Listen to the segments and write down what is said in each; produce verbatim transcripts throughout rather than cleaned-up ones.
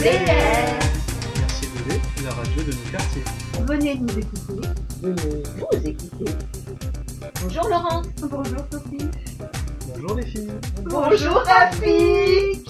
D R. Merci Bélé, la radio de nos quartiers. Venez nous écouter. Venez vous écouter. Bonjour Laurence. Bonjour Sophie. Bonjour les filles. Bonjour Rafik.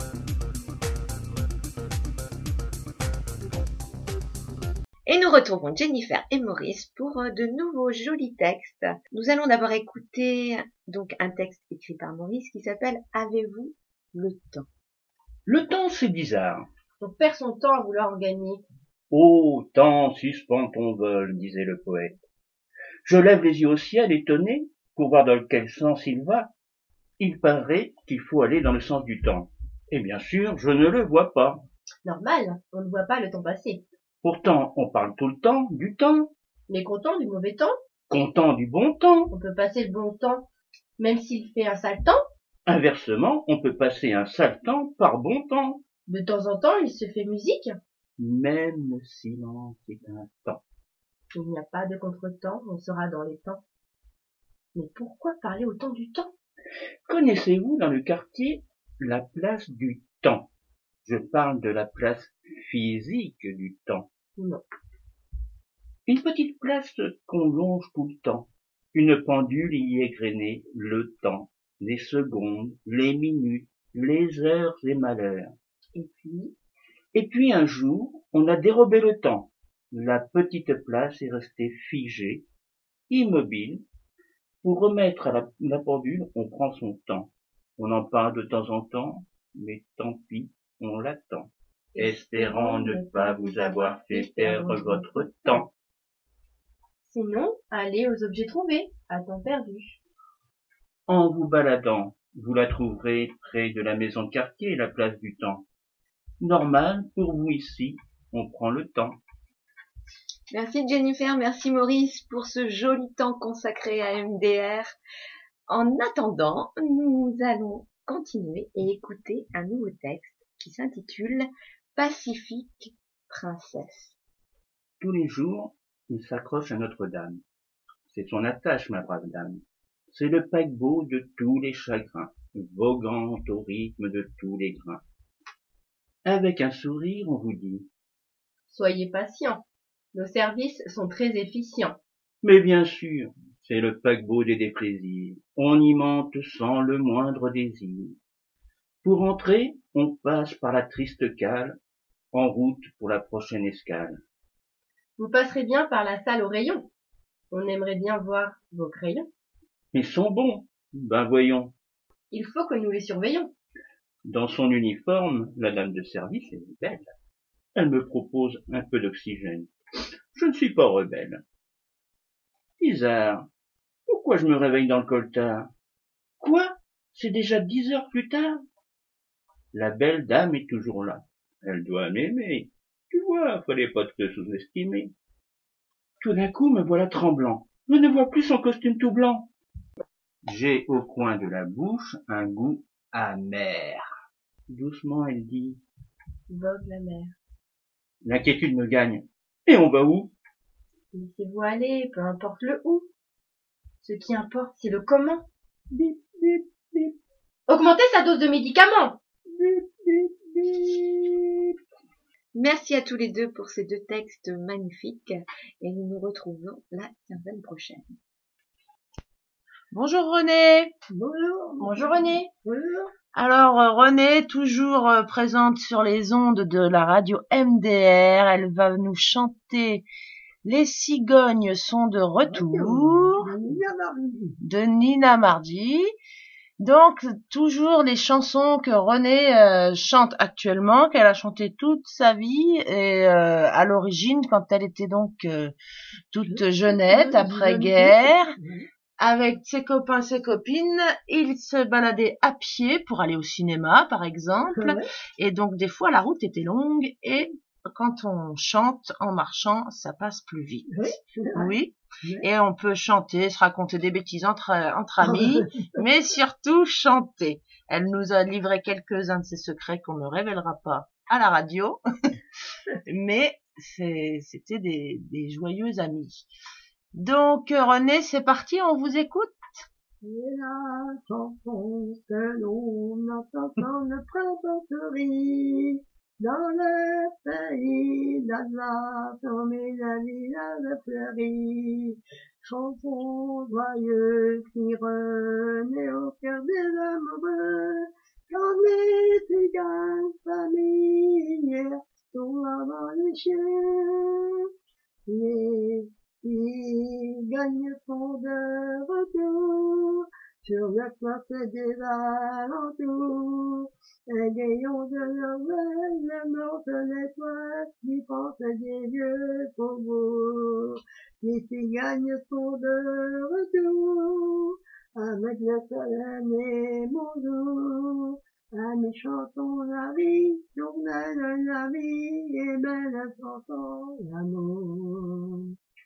Et nous retrouvons Jennifer et Maurice pour de nouveaux jolis textes. Nous allons d'abord écouter donc un texte écrit par Maurice qui s'appelle « Avez-vous le temps ?» Le temps, c'est bizarre. On perd son temps à vouloir en gagner. Ô temps, suspends ton vol, disait le poète. Je lève les yeux au ciel, étonné, pour voir dans quel sens il va. Il paraît qu'il faut aller dans le sens du temps. Et bien sûr, je ne le vois pas. Normal, on ne voit pas le temps passer. Pourtant, on parle tout le temps du temps, Mais content du mauvais temps, content du bon temps. on peut passer le bon temps, même s'il fait un sale temps. Inversement, on peut passer un sale temps par bon temps. De temps en temps, il se fait musique. Même le silence est un temps. Il n'y a pas de contre-temps, on sera dans les temps. Mais pourquoi parler autant du temps? Connaissez-vous dans le quartier la place du temps? Je parle de la place physique du temps. Non. Une petite place qu'on longe tout le temps. Une pendule y égrenée, le temps, les secondes, les minutes, les heures et malheurs. Et puis, Et puis un jour, on a dérobé le temps. La petite place est restée figée, immobile. Pour remettre à la, la pendule, on prend son temps. On en parle de temps en temps, mais tant pis, on l'attend. Espérant ne pas vous avoir fait perdre votre temps. sinon, allez aux objets trouvés, à temps perdu. En vous baladant, vous la trouverez près de la maison de quartier, la place du temps. Normal, pour vous ici, on prend le temps. Merci Jennifer, merci Maurice pour ce joli temps consacré à M D R. En attendant, nous allons continuer et écouter un nouveau texte qui s'intitule « Pacifique Princesse ». Tous les jours, il s'accroche à Notre-Dame. C'est son attache, ma brave dame. C'est le paquebot de tous les chagrins, voguant au rythme de tous les grains. Avec un sourire, on vous dit Soyez patients, nos services sont très efficients. mais bien sûr, c'est le paquebot des déplaisirs. On y monte sans le moindre désir. Pour entrer, on passe par la triste cale, en route pour la prochaine escale. Vous passerez bien par la salle aux rayons. On aimerait bien voir vos crayons. Ils sont bons, ben voyons. Il faut que nous les surveillons. Dans son uniforme, la dame de service est belle. Elle me propose un peu d'oxygène. Je ne suis pas rebelle. Bizarre. Pourquoi je me réveille dans le coltard? Quoi? C'est déjà dix heures plus tard? La belle dame est toujours là. Elle doit m'aimer. Tu vois, fallait pas te sous-estimer. Tout d'un coup, me voilà tremblant. Je ne vois plus son costume tout blanc. J'ai au coin de la bouche un goût amer. Doucement, elle dit. Vogue la mer. L'inquiétude me gagne. Et on va où? Laissez-vous aller, peu importe le où. Ce qui importe, c'est le comment. Bip, bip, bip, Augmentez sa dose de médicaments. bip, bip, bip. Merci à tous les deux pour ces deux textes magnifiques et nous nous retrouvons la quinzaine prochaine. Bonjour René. Bonjour. Bonjour René. Bonjour. Alors euh, René, toujours euh, présente sur les ondes de la radio M D R, elle va nous chanter Les cigognes sont de retour de Nina Mardi. Donc toujours les chansons que René euh, chante actuellement, qu'elle a chanté toute sa vie et euh, à l'origine quand elle était donc euh, toute jeunette après-guerre. Avec ses copains, ses copines, ils se baladaient à pied pour aller au cinéma, par exemple. Ouais. Et donc, des fois, la route était longue et quand on chante en marchant, ça passe plus vite. Oui. Oui. Ouais. Et on peut chanter, se raconter des bêtises entre, entre amis, mais surtout chanter. Elle nous a livré quelques-uns de ses secrets qu'on ne révélera pas à la radio. Mais c'est, c'était des, des joyeux amis. Donc, René, c'est parti, on vous écoute. C'est la chanson que l'on entend dans le présenterie. Dans le pays d'Allah, tombé la village fleurie, chanson joyeuse qui renaît au cœur des amoureux, quand les ciganes familières sont avant les chiens, les cigognes sont de retour sur la place des alentours. Égayons de leur veille, morte l'étoile qui pense des vieux faubourgs. Les cigognes sont de retour, avec le soleil et mon jour. Amis chantons la vie, journal la vie, et belle chanson l'amour.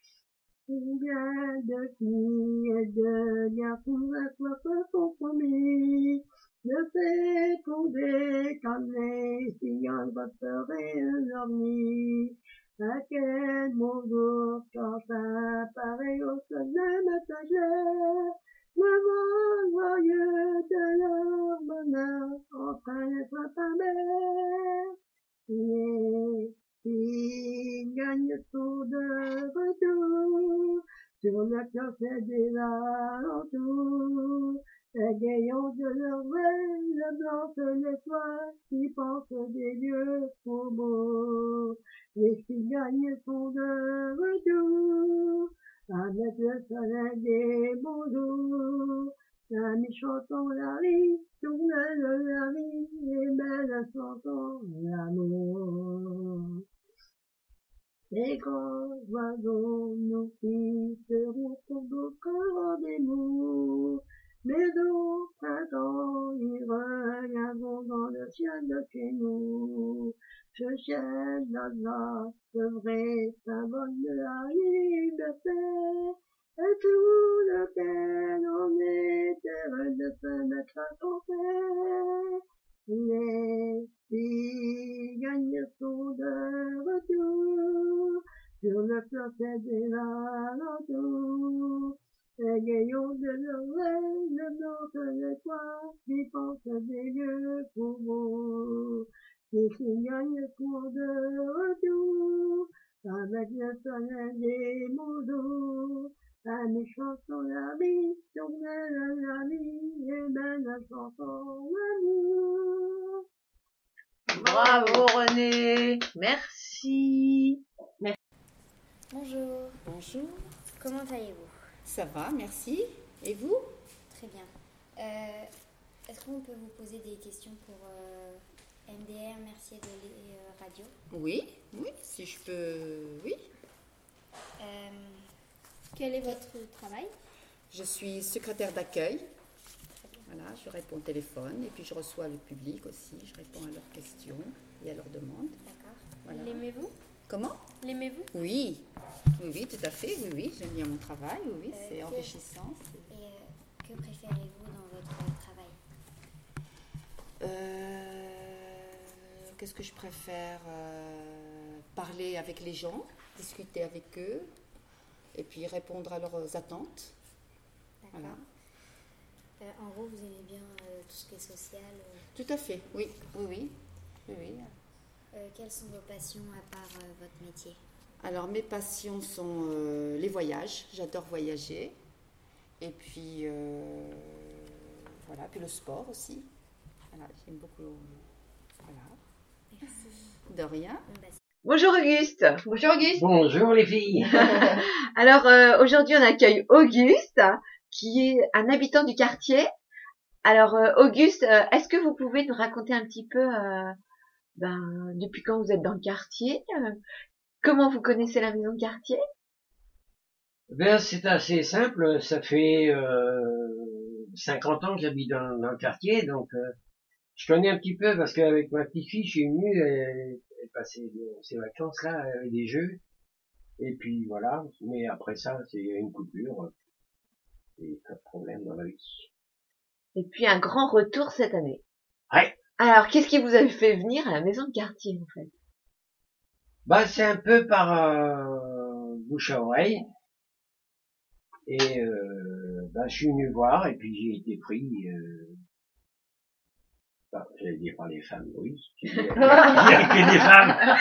Combien de filles et de garçons à compromis, ne fait tomber comme les cigognes referaient leur nid. À quel beau jour quand apparaît au soleil messager, le vent joyeux de leur bonheur entraîne sa mère. Les cigognes sont de retour sur la place des alentours. Égayons de leur veille le blanc de l'étoile qui pense des vieux faubourgs. Les cigognes sont de retour avec le soleil des beaux jours. Amis chantons la vie, tournelle la vie, et belle chantons l'amour. Les grands oiseaux nous quitteront pour d'autres rendez-vous, mais au printemps, ils reviendront dans le ciel de chez nous. Ce ciel d'Allah, ce vrai symbole de la liberté, et tout lequel on est heureux de se mettre à chanter. Les cigognes sont de retour sur le plancher des alentours. Égayons de leur veille le blanc de l'étoile qui pense des vieux faubourgs. Les cigognes sont de retour avec le soleil des beaux jours. Amis chantons la vie, tournelle la vie, et belle chanson l'amour. Bravo René, merci. Bonjour. Bonjour, Comment allez-vous? ça va, merci. Et vous? Très bien. Euh, Est-ce qu'on peut vous poser des questions pour euh, M D R, Mercier de euh, Radio? Oui, oui, si je peux, oui. Euh, Quel est votre travail? Je suis secrétaire d'accueil. Voilà, je réponds au téléphone et puis je reçois le public aussi. Je réponds à leurs questions et à leurs demandes. D'accord. Voilà. L'aimez-vous? Comment? L'aimez-vous? Oui, oui, oui, tout à fait. Oui, oui, j'aime bien mon travail. Oui, oui, Euh, c'est que- enrichissant. Et euh, que préférez-vous dans votre travail? Euh, Qu'est-ce que je préfère? Euh, Parler avec les gens, discuter avec eux et puis répondre à leurs attentes. D'accord. Voilà. Euh, en gros, vous aimez bien euh, tout ce qui est social. euh. Tout à fait, oui, oui, oui. oui, oui. Euh, quelles sont vos passions à part euh, votre métier? Alors, mes passions sont euh, les voyages. J'adore voyager. Et puis, euh, voilà, puis le sport aussi. Voilà, j'aime beaucoup. Voilà. Merci. De rien. Bon, bah, Bonjour Auguste. Bonjour Auguste. Bonjour les filles. Alors euh, aujourd'hui on accueille Auguste qui est un habitant du quartier. Alors euh, Auguste, euh, est-ce que vous pouvez nous raconter un petit peu euh, ben, depuis quand vous êtes dans le quartier, euh, comment vous connaissez la maison de quartier? Ben c'est assez simple, ça fait euh, cinquante ans que j'habite dans, dans le quartier, donc euh, je connais un petit peu parce qu'avec ma petite fille, je suis venu, elle, elle passait ses vacances là, avec des jeux, et puis voilà, mais après ça, c'est une coupure, et pas de problème dans la vie. Et puis un grand retour cette année. Ouais. Alors qu'est-ce qui vous a fait venir à la maison de quartier en fait? Bah c'est un peu par euh, bouche à oreille, et euh, bah, je suis venu voir, et puis j'ai été pris... Euh, Enfin, j'allais dire par les femmes, oui. Il y a que des femmes.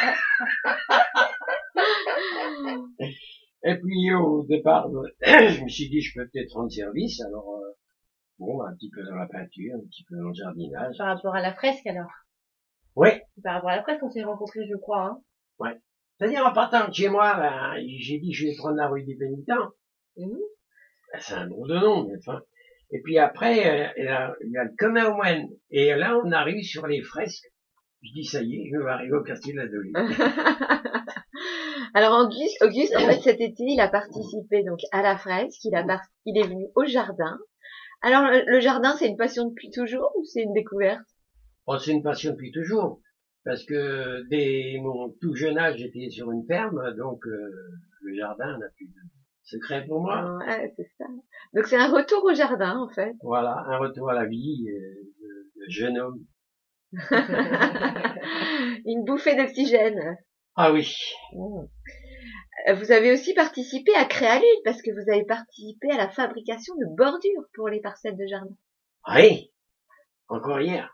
Et puis, au départ, je me suis dit, je peux peut-être rendre service, alors, euh, bon, un petit peu dans la peinture, un petit peu dans le jardinage. Par rapport à la fresque, alors. Oui. Par rapport à la fresque, on s'est rencontrés, je crois, hein. Ouais. C'est-à-dire, en partant de chez moi, ben, j'ai dit, je vais prendre la rue des Pénitents. Mmh. Ben, c'est un drôle de nom, mais enfin. Et puis après, euh, il y a, il y a le commun aux moines. Et là, on arrive sur les fresques. Je dis, ça y est, je vais arriver au quartier de la Dolly. Alors, Auguste, Auguste, en fait, cet été, il a participé, donc, à la fresque. Il a par... il est venu au jardin. Alors, le, le jardin, c'est une passion depuis toujours ou c'est une découverte? Bon, c'est une passion depuis toujours. Parce que dès mon tout jeune âge, j'étais sur une ferme, donc euh, le jardin n'a plus de secret pour moi. Ouais, c'est ça. Donc c'est un retour au jardin, en fait. Voilà, un retour à la vie euh, de, de jeune homme. Une bouffée d'oxygène. Ah oui. Mmh. Vous avez aussi participé à Créalude, parce que vous avez participé à la fabrication de bordures pour les parcelles de jardin. Oui, encore hier.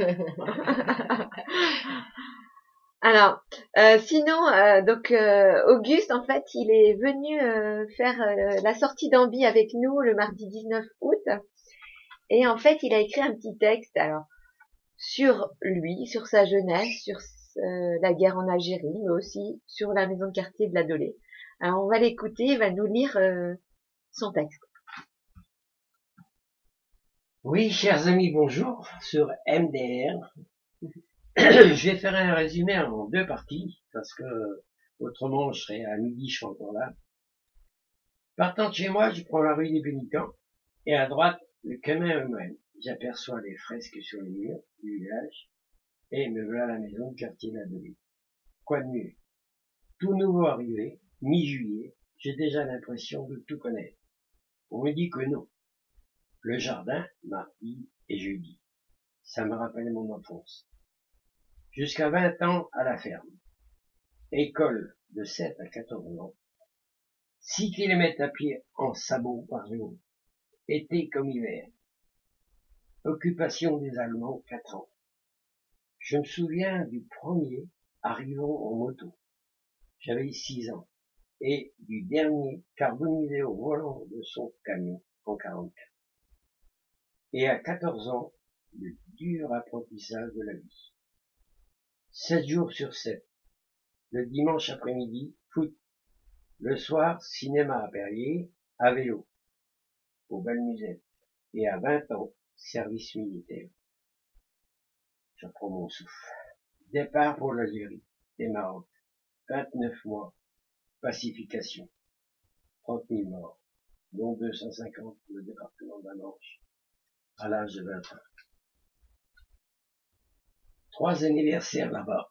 Alors, euh, sinon, euh, donc euh, Auguste, en fait, il est venu euh, faire euh, la sortie d'Ambi avec nous le mardi dix-neuf août, et en fait, il a écrit un petit texte, alors sur lui, sur sa jeunesse, sur euh, la guerre en Algérie, mais aussi sur la maison de quartier de la Dolée. Alors, on va l'écouter, il va nous lire euh, son texte. Oui, chers amis, bonjour, sur M D R. Je vais faire un résumé en deux parties, parce que autrement je serai à midi, je serai encore là. Partant de chez moi, je prends la rue des Pénitents, et à droite, le chemin eux-mêmes. J'aperçois les fresques sur les murs du village, et me voilà à la maison du quartier de la Dolly. Quoi de mieux? Tout nouveau arrivé, mi-juillet, j'ai déjà l'impression de tout connaître. On me dit que non. Le jardin, mardi et jeudi. Ça me rappelle mon enfance. Jusqu'à vingt ans à la ferme. École de sept à quatorze ans. six kilomètres à pied en sabots par jour. Été comme hiver. Occupation des Allemands, quatre ans. Je me souviens du premier arrivant en moto. J'avais six ans. Et du dernier carbonisé au volant de son camion en quarante-quatre. Et à quatorze ans, le dur apprentissage de la vie. Sept jours sur sept. Le dimanche après-midi, foot. Le soir, cinéma à Perrier, à vélo, au Bal-Musette. Et à vingt ans, service militaire. Je prends mon souffle. Départ pour l'Algérie et Maroc. vingt-neuf mois. Pacification. trente mille morts, dont deux cent cinquante pour le département de la Manche, à l'âge de vingt ans. Trois anniversaires là-bas.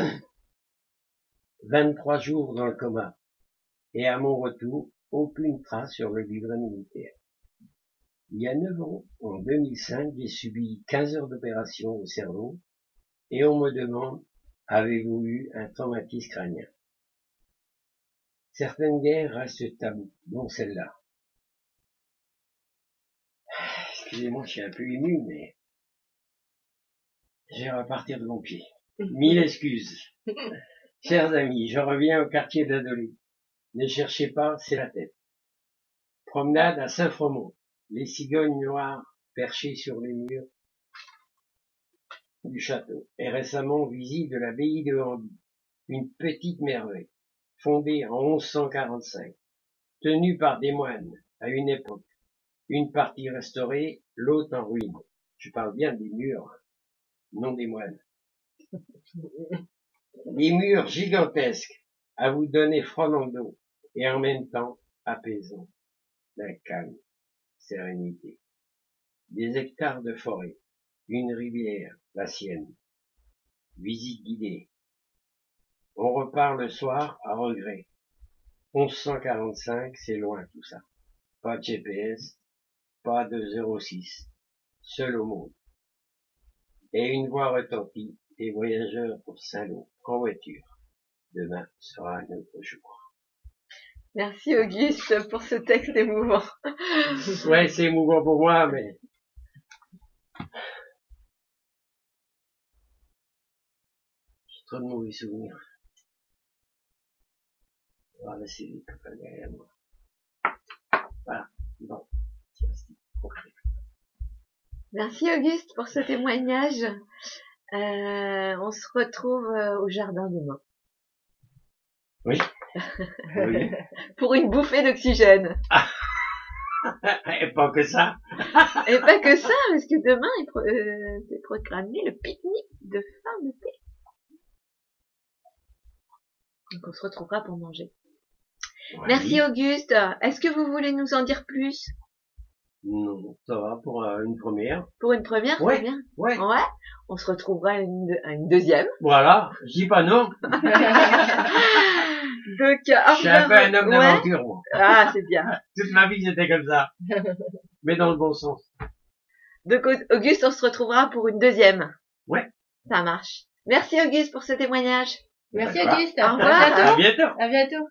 vingt-trois jours dans le coma. Et à mon retour, aucune trace sur le livret militaire. Il y a neuf ans, en deux mille cinq, j'ai subi quinze heures d'opération au cerveau, et on me demande, avez-vous eu un traumatisme crânien? Certaines guerres restent tabous, dont celle-là. Excusez-moi, je suis un peu ému, mais je vais repartir de mon pied. Mille excuses. Chers amis, je reviens au quartier de la Dolly. Ne cherchez pas, c'est la tête. Promenade à Saint-Fromont. Les cigognes noires perchées sur les murs du château. Et récemment, visite de l'abbaye de Hamby. Une petite merveille. Fondée en onze cent quarante-cinq, tenue par des moines à une époque, une partie restaurée, l'autre en ruine. Je parle bien des murs, non des moines. Des murs gigantesques, à vous donner froid dans le dos, et en même temps apaisants, d'un calme, sérénité. Des hectares de forêt, une rivière, la sienne. Visite guidée. On repart le soir à regret. onze cent quarante-cinq, c'est loin tout ça. Pas de G P S, pas de zéro six. Seul au monde. Et une voix retentit des voyageurs pour Saint-Lô, en voiture. Demain sera un autre jour. Merci Auguste pour ce texte émouvant. Ouais, c'est émouvant pour moi, mais trop de mauvais souvenirs. On va laisser les copains derrière moi. Voilà. Bon. Merci Auguste pour ce témoignage. Euh, on se retrouve euh, au jardin demain. Oui. Oui. Pour une bouffée d'oxygène. Et pas que ça. Et pas que ça, parce que demain est pro euh, c'est programmé le pique-nique de fin d'été. Donc on se retrouvera pour manger. Ouais. Merci Auguste. Est-ce que vous voulez nous en dire plus? Non, ça va pour euh, une première. Pour une première, Ouais. c'est bien. Ouais. Ouais. On se retrouvera à une, à une deuxième. Voilà. Je dis pas non. Donc, au Je suis un peu revoir. un homme Ouais. d'aventure, moi. Ah, c'est bien. Toute ma vie, c'était comme ça. Mais dans le bon sens. Donc, Auguste, on se retrouvera pour une deuxième. Ouais. Ça marche. Merci Auguste pour ce témoignage. Merci D'accord. Auguste. Au revoir. À bientôt. À bientôt.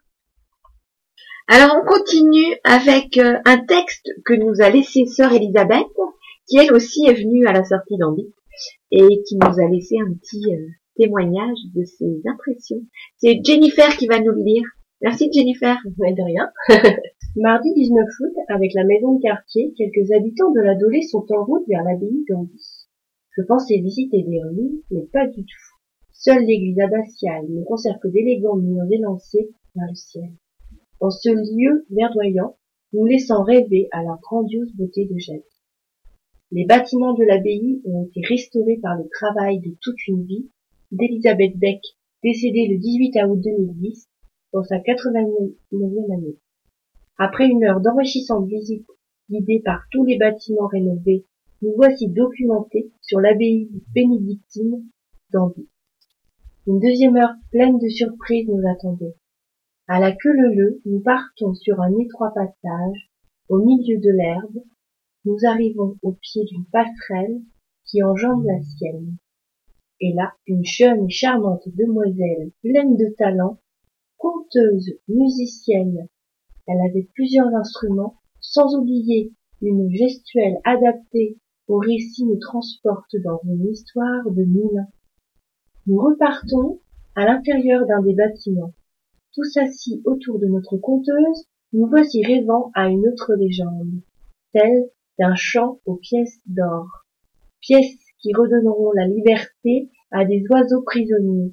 Alors, on continue avec euh, un texte que nous a laissé sœur Elisabeth, qui elle aussi est venue à la sortie d'Ambi, et qui nous a laissé un petit euh, témoignage de ses impressions. C'est Jennifer qui va nous le lire. Merci Jennifer. Mais de rien. Mardi dix-neuf août, avec la maison de quartier, quelques habitants de la Dolée sont en route vers l'abbaye d'Ambi. Je pensais visiter des ruines, mais pas du tout. Seule l'église abbatiale ne conserve que d'élégants murs élancés vers le ciel. En ce lieu verdoyant, nous laissant rêver à la grandiose beauté de jadis. Les bâtiments de l'abbaye ont été restaurés par le travail de toute une vie d'Elisabeth Beck, décédée le dix-huit août deux mille dix, dans sa quatre-vingt-neuvième année. Après une heure d'enrichissante visite guidée par tous les bâtiments rénovés, nous voici documentés sur l'abbaye bénédictine d'Ambi. Une deuxième heure pleine de surprises nous attendait. À la queue leu-leu, nous partons sur un étroit passage, au milieu de l'herbe. Nous arrivons au pied d'une passerelle qui enjambe la sienne. Et là, une jeune et charmante demoiselle, pleine de talent, conteuse, musicienne. Elle avait plusieurs instruments, sans oublier une gestuelle adaptée au récit nous transporte dans une histoire de moulin. Nous repartons à l'intérieur d'un des bâtiments. Tous assis autour de notre conteuse, nous voici rêvant à une autre légende, celle d'un chant aux pièces d'or, pièces qui redonneront la liberté à des oiseaux prisonniers.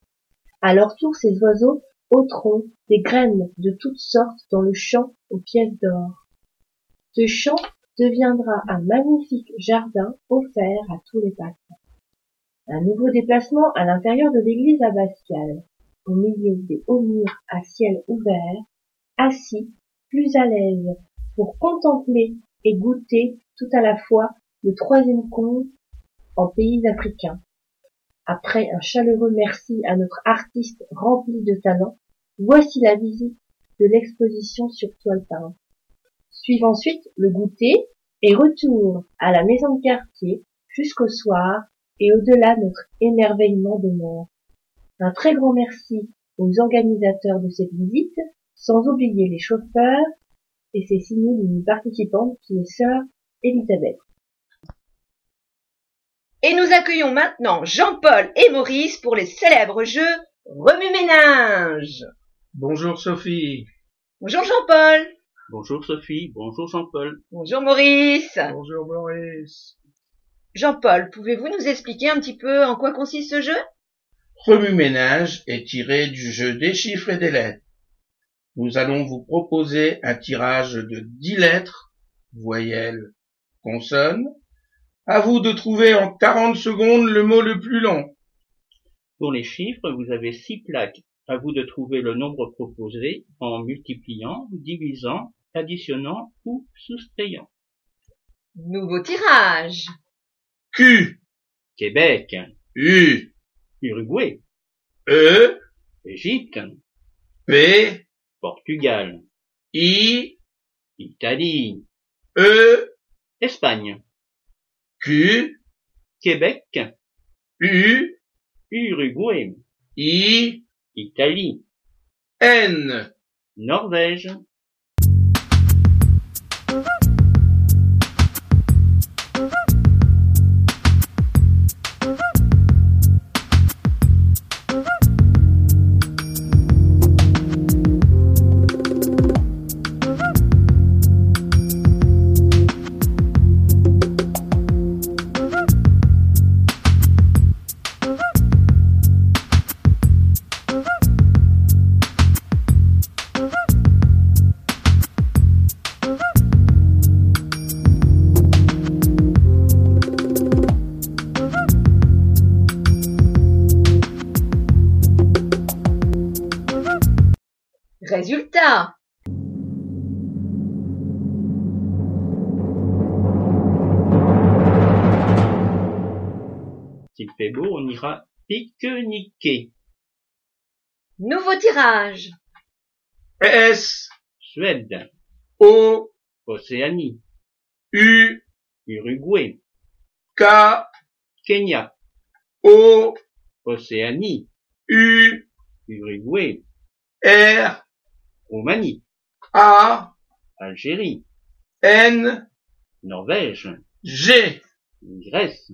À leur tour, ces oiseaux ôteront des graines de toutes sortes dans le champ aux pièces d'or. Ce champ deviendra un magnifique jardin offert à tous les passants. Un nouveau déplacement à l'intérieur de l'église abbatiale, au milieu des hauts murs à ciel ouvert, assis, plus à l'aise, pour contempler et goûter tout à la fois le troisième conte en pays africain. Après un chaleureux merci à notre artiste rempli de talent, voici la visite de l'exposition sur toile peinte. Suive ensuite le goûter et retour à la maison de quartier jusqu'au soir et au-delà notre émerveillement demeure. Un très grand merci aux organisateurs de cette visite, sans oublier les chauffeurs, et c'est signé d'une participante qui est sœur Elisabeth. Et nous accueillons maintenant Jean-Paul et Maurice pour les célèbres jeux Remue-Ménage. Bonjour Sophie. Bonjour Jean-Paul. Bonjour Sophie, bonjour Jean-Paul. Bonjour Maurice. Bonjour Maurice. Jean-Paul, pouvez-vous nous expliquer un petit peu en quoi consiste ce jeu? Remue-Ménage est tiré du jeu des chiffres et des lettres. Nous allons vous proposer un tirage de dix lettres, voyelles, consonnes. À vous de trouver en quarante secondes le mot le plus long. Pour les chiffres, vous avez six plaques. À vous de trouver le nombre proposé en multipliant, divisant, additionnant ou soustrayant. Nouveau tirage. Q, Québec, U, Uruguay, E, Égypte, P, Portugal, I, Italie, E, Espagne, Q, Québec, U, Uruguay, I, Italie, N. Norvège. Résultat. S'il fait beau, on ira pique-niquer. Nouveau tirage. S, Suède, O, Océanie, U, Uruguay, K, Kenya, O, Océanie, U, Uruguay, R, Roumanie, A, Algérie, N, Norvège, G. Grèce.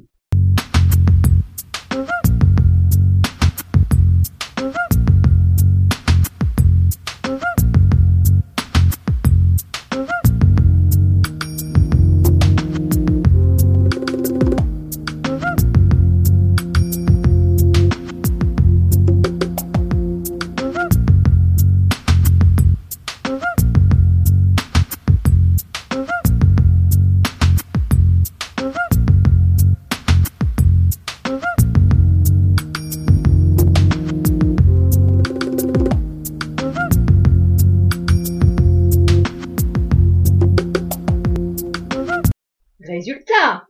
Résultat.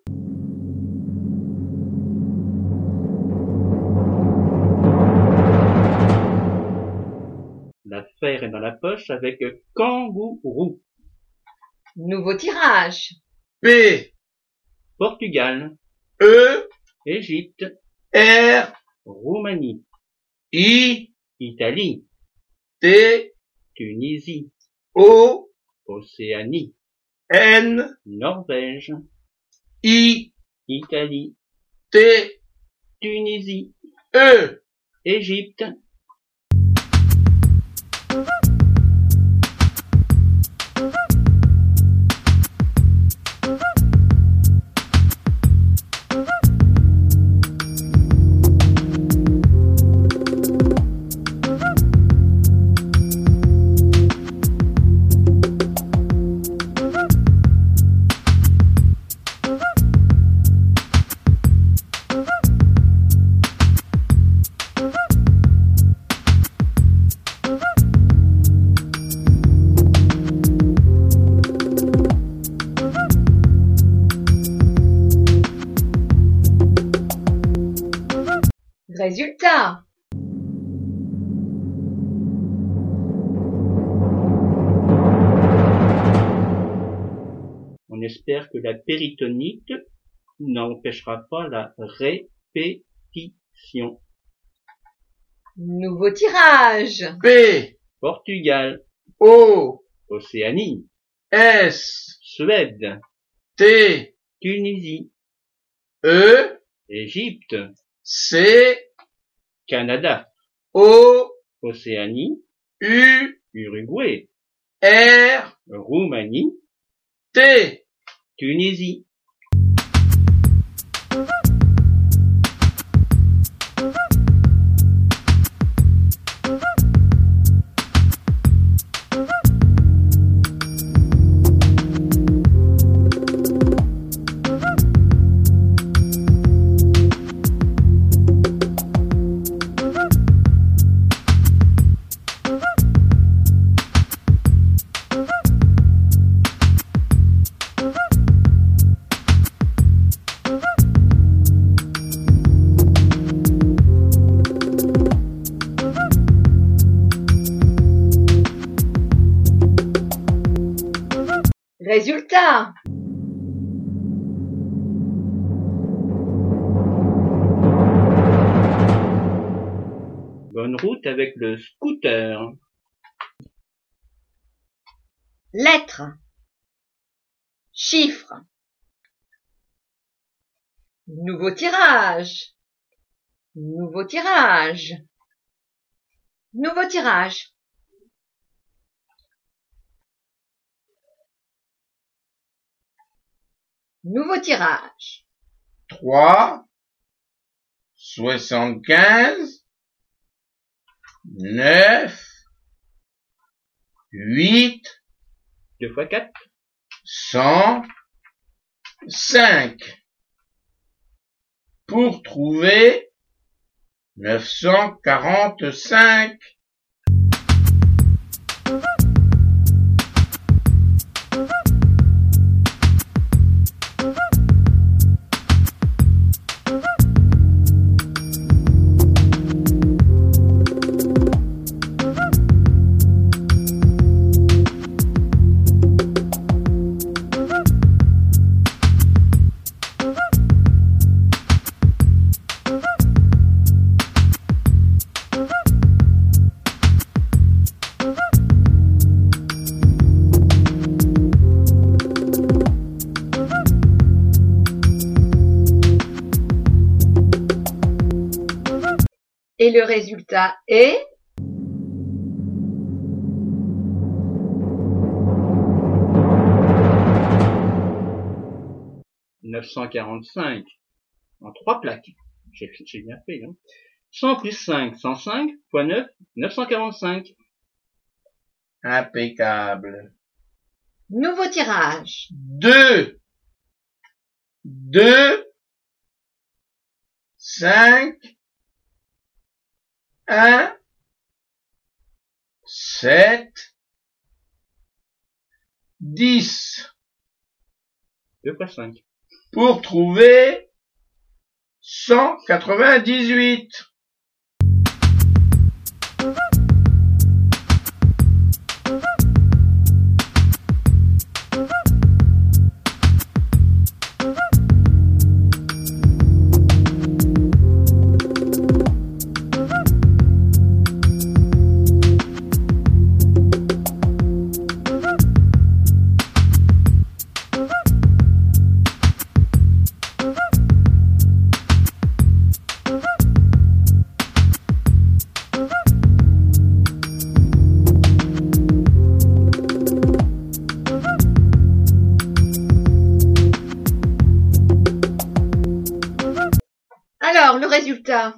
L'affaire est dans la poche avec kangourou. Nouveau tirage. P, Portugal, E, Égypte, R, Roumanie, I, Italie, T, Tunisie, O, Océanie, N, Norvège, I, Italie, T, Tunisie, E. Égypte. Résultat. On espère que la péritonite n'empêchera pas la répétition. Nouveau tirage. P, Portugal, O, Océanie, S, Suède, T, Tunisie, E, Égypte, C, Canada, O, Océanie, U, Uruguay, R, Roumanie, T. Tunisie. Résultat. Bonne route avec le scooter. Lettres. Chiffres. Nouveau tirage. Nouveau tirage. Nouveau tirage. Nouveau tirage. trois, soixante-quinze, neuf, huit, Deux fois quatre. cent, cinq. Pour trouver neuf cent quarante-cinq. Et le résultat est... neuf cent quarante-cinq. En trois plaques. J'ai, j'ai bien fait, hein. cent plus cinq, cent cinq, fois neuf, neuf cent quarante-cinq. Impeccable. Nouveau tirage. Deux. Deux. Cinq. Un. Sept. Dix. deux fois cinq. Pour trouver cent quatre-vingt-dix-huit. Alors, le résultat.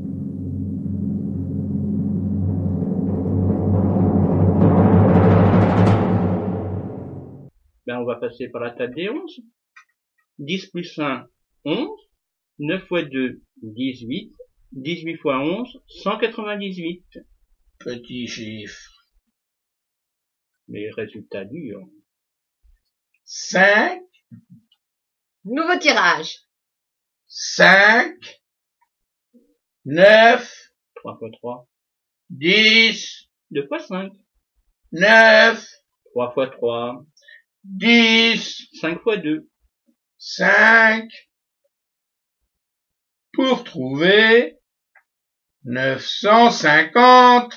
Ben, on va passer par la table des onze. dix plus un, onze. neuf fois deux, dix-huit. dix-huit fois onze, cent quatre-vingt-dix-huit. Petit chiffre. Mais résultat dur. Cinq. Nouveau tirage. Cinq. Neuf. trois fois trois. Dix. deux fois cinq. Neuf. trois fois trois. Dix. cinq fois deux. Cinq. Pour trouver neuf cent cinquante.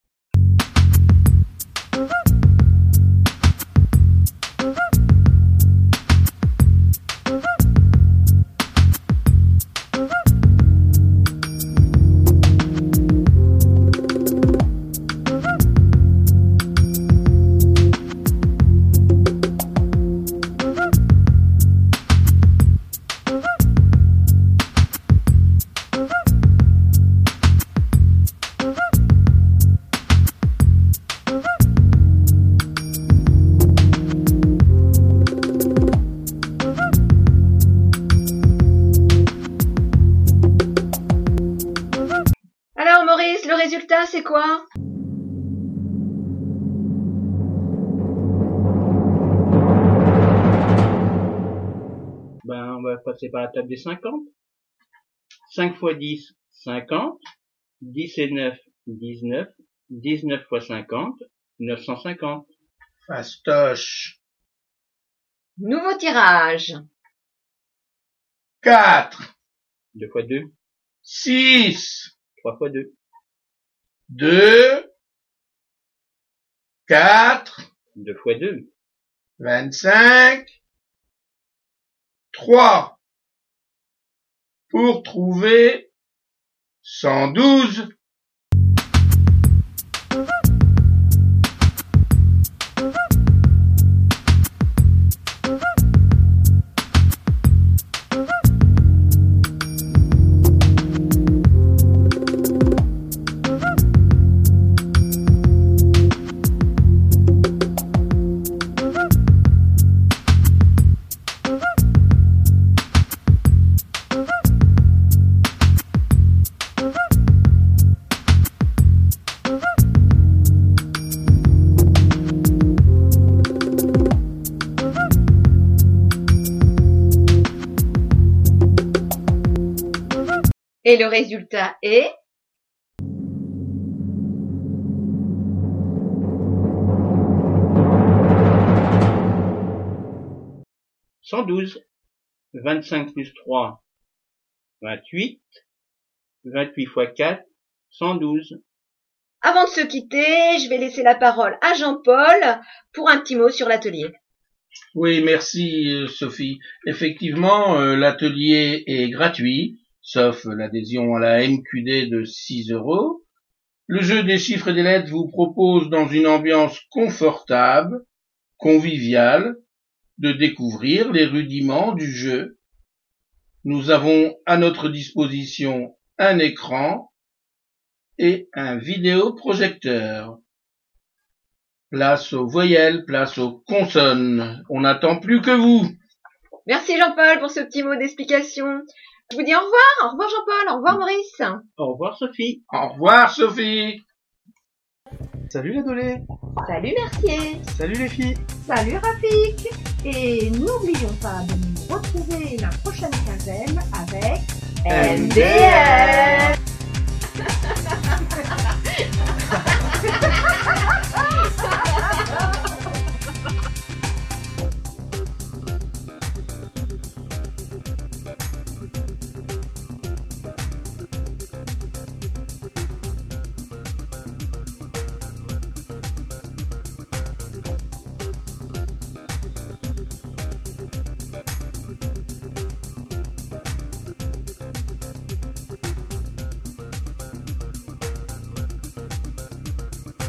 Alors, Maurice, le résultat, c'est quoi? Ben, on va passer par la table des cinquante. cinq fois dix, cinquante. dix et neuf, dix-neuf. dix-neuf fois cinquante, neuf cent cinquante. Fastoche. Nouveau tirage. Quatre. deux fois deux. Six. trois fois deux. Deux. Quatre. deux fois deux. Vingt-cinq. Trois. Pour trouver cent douze. Et le résultat est... cent douze. vingt-cinq plus trois, vingt-huit. vingt-huit fois quatre, cent douze. Avant de se quitter, je vais laisser la parole à Jean-Paul pour un petit mot sur l'atelier. Oui, merci Sophie. Effectivement, euh, l'atelier est gratuit. sauf l'adhésion à la M Q D de six euros. Le jeu des chiffres et des lettres vous propose, dans une ambiance confortable, conviviale, de découvrir les rudiments du jeu. Nous avons à notre disposition un écran et un vidéoprojecteur. Place aux voyelles, place aux consonnes. On n'attend plus que vous. Merci Jean-Paul pour ce petit mot d'explication. Je vous dis au revoir. Au revoir Jean-Paul. Au revoir Maurice. Au revoir Sophie. Au revoir Sophie. Salut les Dolés. Salut Mercier. Salut les filles. Salut Rafik. Et n'oublions pas de nous retrouver la prochaine quinzaine avec M D R.